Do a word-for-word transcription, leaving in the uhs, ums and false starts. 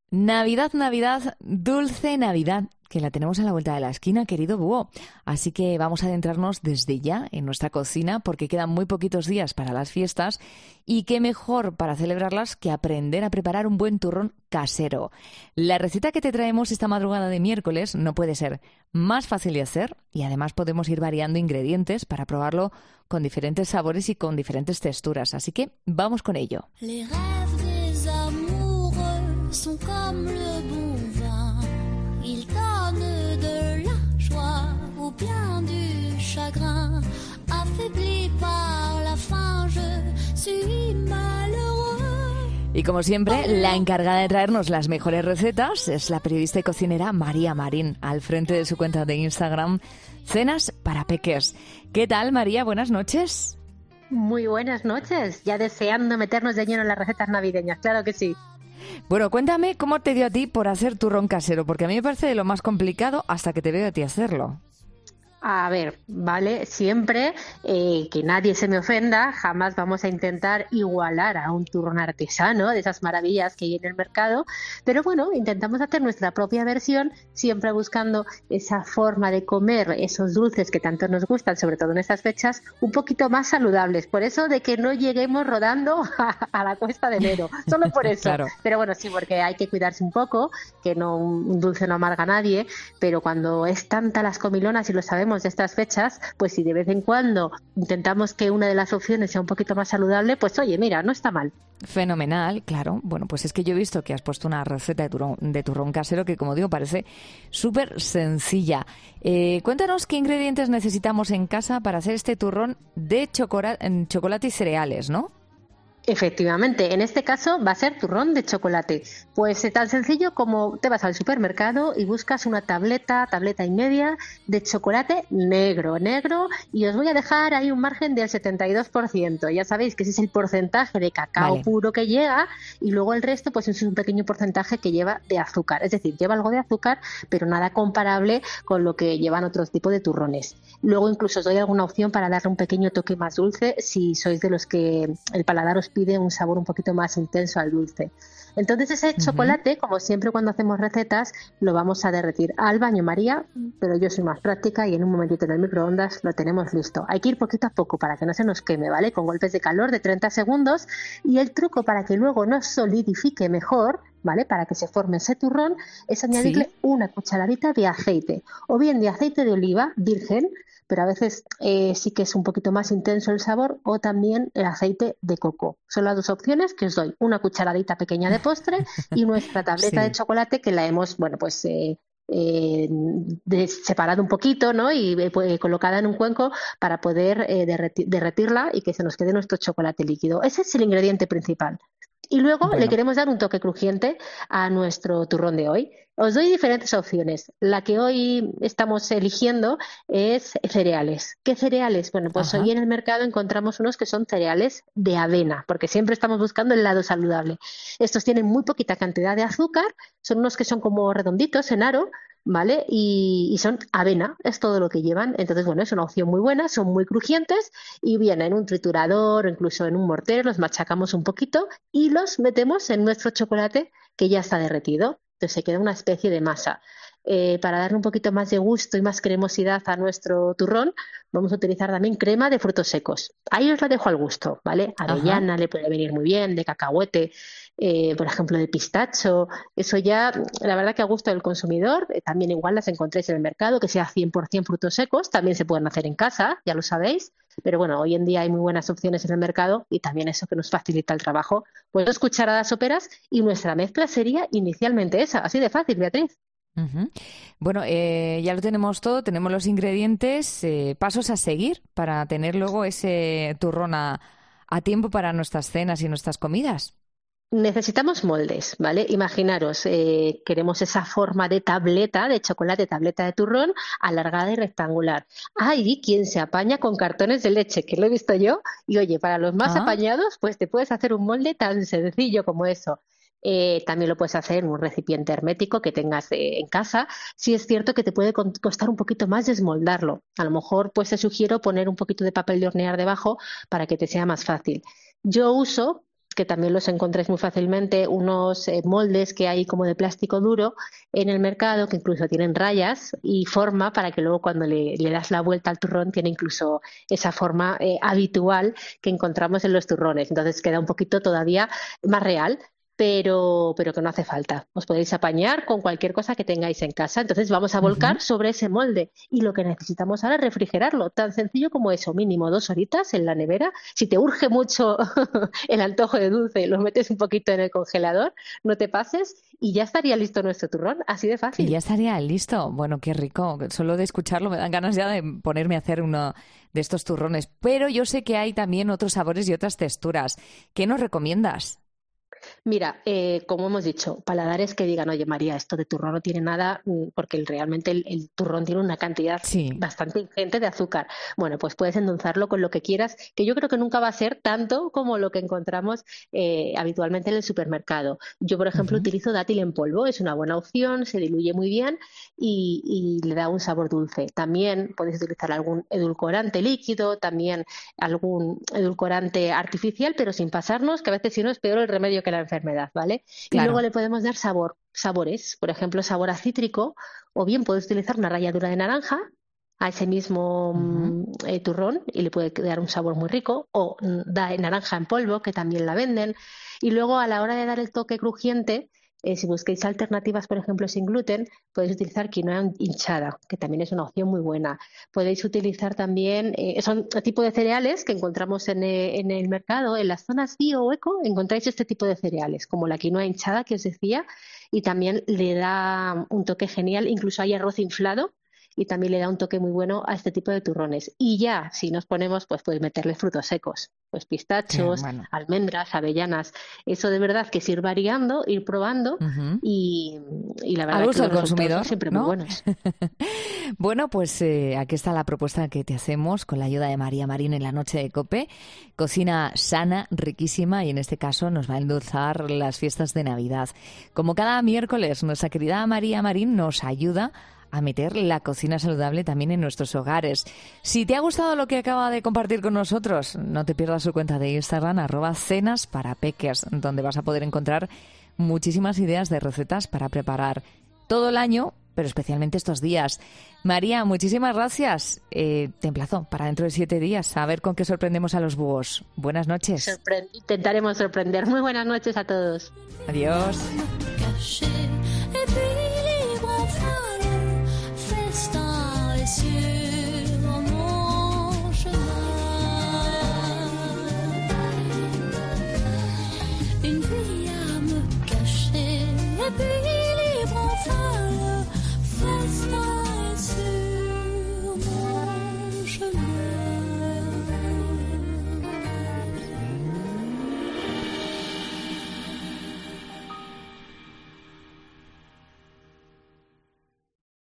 Navidad, Navidad, dulce Navidad, que la tenemos a la vuelta de la esquina, querido búho. Así que vamos a adentrarnos desde ya en nuestra cocina porque quedan muy poquitos días para las fiestas y qué mejor para celebrarlas que aprender a preparar un buen turrón casero. La receta que te traemos esta madrugada de miércoles no puede ser más fácil de hacer y además podemos ir variando ingredientes para probarlo con diferentes sabores y con diferentes texturas. Así que vamos con ello. Sont comme le bon vin, ils donnent de la joie ou bien du chagrin. Affaibli par la faim, je suis malheureux. Y como siempre, la encargada de traernos las mejores recetas es la periodista y cocinera María Marín, al frente de su cuenta de Instagram, Cenas para Peques. ¿Qué tal, María? Buenas noches. Muy buenas noches, ya deseando meternos de lleno en las recetas navideñas, claro que sí. Bueno, cuéntame cómo te dio a ti por hacer turrón casero, porque a mí me parece de lo más complicado hasta que te veo a ti hacerlo. A ver, vale, siempre eh, que nadie se me ofenda, jamás vamos a intentar igualar a un turrón artesano de esas maravillas que hay en el mercado, pero bueno, intentamos hacer nuestra propia versión, siempre buscando esa forma de comer esos dulces que tanto nos gustan, sobre todo en estas fechas, un poquito más saludables, por eso de que no lleguemos rodando a, a la cuesta de enero, solo por eso. Claro. Pero bueno, sí, porque hay que cuidarse un poco, que no un dulce no amarga a nadie, pero cuando es tanta las comilonas y lo sabemos de estas fechas, pues si de vez en cuando intentamos que una de las opciones sea un poquito más saludable, pues oye, mira, no está mal. Fenomenal, claro. Bueno, pues es que yo he visto que has puesto una receta de turrón, de turrón casero que, como digo, parece súper sencilla. Eh, cuéntanos qué ingredientes necesitamos en casa para hacer este turrón de chocolate, chocolate y cereales, ¿no? Efectivamente, en este caso va a ser turrón de chocolate. Pues es tan sencillo como te vas al supermercado y buscas una tableta, tableta y media de chocolate negro, negro, y os voy a dejar ahí un margen del setenta y dos por ciento. Ya sabéis que ese es el porcentaje de cacao Vale. puro que llega y luego el resto pues es un pequeño porcentaje que lleva de azúcar. Es decir, lleva algo de azúcar, pero nada comparable con lo que llevan otros tipos de turrones. Luego incluso os doy alguna opción para darle un pequeño toque más dulce si sois de los que el paladar os pide un sabor un poquito más intenso al dulce. Entonces ese Uh-huh. chocolate, como siempre cuando hacemos recetas, lo vamos a derretir al baño María, pero yo soy más práctica y en un momentito en el microondas lo tenemos listo. Hay que ir poquito a poco para que no se nos queme, ¿vale? Con golpes de calor de treinta segundos, y el truco para que luego nos solidifique mejor, ¿vale? Para que se forme ese turrón, es añadirle Sí. una cucharadita de aceite, o bien de aceite de oliva virgen, pero a veces eh, sí que es un poquito más intenso el sabor, o también el aceite de coco. Son las dos opciones que os doy, una cucharadita pequeña de postre y nuestra tableta Sí. de chocolate que la hemos, bueno, pues eh, eh, de- separado un poquito, ¿no? Y eh, pues, colocada en un cuenco para poder eh, derreti- derretirla y que se nos quede nuestro chocolate líquido. Ese es el ingrediente principal. Y luego le Bueno, queremos dar un toque crujiente a nuestro turrón de hoy. Os doy diferentes opciones. La que hoy estamos eligiendo es cereales. ¿Qué cereales? Bueno, pues ajá. hoy en el mercado encontramos unos que son cereales de avena, porque siempre estamos buscando el lado saludable. Estos tienen muy poquita cantidad de azúcar, son unos que son como redonditos en aro, ¿vale? Y, y son avena, es todo lo que llevan. Entonces, bueno, es una opción muy buena, son muy crujientes y bien, en un triturador o incluso en un mortero los machacamos un poquito y los metemos en nuestro chocolate que ya está derretido. Entonces se queda una especie de masa. Eh, para darle un poquito más de gusto y más cremosidad a nuestro turrón, vamos a utilizar también crema de frutos secos. Ahí os la dejo al gusto, ¿vale? Ajá. Avellana le puede venir muy bien, de cacahuete, eh, por ejemplo, de pistacho. Eso ya, la verdad que a gusto del consumidor, eh, también igual las encontréis en el mercado, que sea cien por ciento frutos secos, también se pueden hacer en casa, ya lo sabéis. Pero bueno, hoy en día hay muy buenas opciones en el mercado y también eso que nos facilita el trabajo. Pues dos cucharadas soperas y nuestra mezcla sería inicialmente esa, así de fácil, Beatriz. Ujú. Bueno, eh, ya lo tenemos todo, tenemos los ingredientes, eh, pasos a seguir para tener luego ese turrón a, a tiempo para nuestras cenas y nuestras comidas. Necesitamos moldes, ¿vale? Imaginaros, eh, queremos esa forma de tableta de chocolate, tableta de turrón, alargada y rectangular. Hay quien se apaña con cartones de leche, que lo he visto yo, y oye, para los más Ah, apañados, pues te puedes hacer un molde tan sencillo como eso. Eh, también lo puedes hacer en un recipiente hermético que tengas eh, en casa. Sí es cierto que te puede con- costar un poquito más desmoldarlo. A lo mejor pues te sugiero poner un poquito de papel de hornear debajo para que te sea más fácil. Yo uso que también los encontráis muy fácilmente, unos eh, moldes que hay como de plástico duro en el mercado, que incluso tienen rayas y forma para que luego cuando le, le das la vuelta al turrón tiene incluso esa forma eh, habitual que encontramos en los turrones. Entonces queda un poquito todavía más real. Pero, pero que no hace falta. Os podéis apañar con cualquier cosa que tengáis en casa. Entonces vamos a volcar uh-huh. sobre ese molde y lo que necesitamos ahora es refrigerarlo. Tan sencillo como eso, mínimo dos horitas en la nevera. Si te urge mucho el antojo de dulce, lo metes un poquito en el congelador, no te pases y ya estaría listo nuestro turrón. Así de fácil. Y ya estaría listo. Bueno, qué rico. Solo de escucharlo me dan ganas ya de ponerme a hacer uno de estos turrones. Pero yo sé que hay también otros sabores y otras texturas. ¿Qué nos recomiendas? Mira, eh, como hemos dicho, paladares que digan, oye María, esto de turrón no tiene nada, porque el, realmente el, el turrón tiene una cantidad sí. bastante ingente de azúcar. Bueno, pues puedes endulzarlo con lo que quieras, que yo creo que nunca va a ser tanto como lo que encontramos eh, habitualmente en el supermercado. Yo, por ejemplo, uh-huh. utilizo dátil en polvo, es una buena opción, se diluye muy bien y, y le da un sabor dulce. También podéis utilizar algún edulcorante líquido, también algún edulcorante artificial, pero sin pasarnos, que a veces si no es peor el remedio que la enfermedad, ¿vale? Claro. Y luego le podemos dar sabor, sabores, por ejemplo, sabor a cítrico, o bien puedes utilizar una ralladura de naranja a ese mismo uh-huh. eh, turrón y le puede dar un sabor muy rico, o da naranja en polvo, que también la venden, y luego a la hora de dar el toque crujiente, Eh, si busquéis alternativas, por ejemplo, sin gluten, podéis utilizar quinoa hinchada, que también es una opción muy buena. Podéis utilizar también, eh, son tipo de cereales que encontramos en, eh, en el mercado, en las zonas bio o eco, encontráis este tipo de cereales, como la quinoa hinchada que os decía, y también le da un toque genial, incluso hay arroz inflado, y también le da un toque muy bueno a este tipo de turrones. Y ya, si nos ponemos, pues podéis meterle frutos secos, pues pistachos, bueno. almendras, avellanas. Eso de verdad que es ir variando, ir probando uh-huh. y, y la verdad al uso que del consumidor, son siempre ¿no? muy buenos. Bueno, pues eh, aquí está la propuesta que te hacemos con la ayuda de María Marín en la noche de COPE. Cocina sana, riquísima y en este caso nos va a endulzar las fiestas de Navidad. Como cada miércoles, nuestra querida María Marín nos ayuda a meter la cocina saludable también en nuestros hogares. Si te ha gustado lo que acaba de compartir con nosotros, no te pierdas su cuenta de Instagram, arroba cenas para peques, donde vas a poder encontrar muchísimas ideas de recetas para preparar todo el año, pero especialmente estos días. María, muchísimas gracias. Eh, te emplazo para dentro de siete días a ver con qué sorprendemos a los búhos. Buenas noches. Sorpre- intentaremos sorprender. Muy buenas noches a todos. Adiós.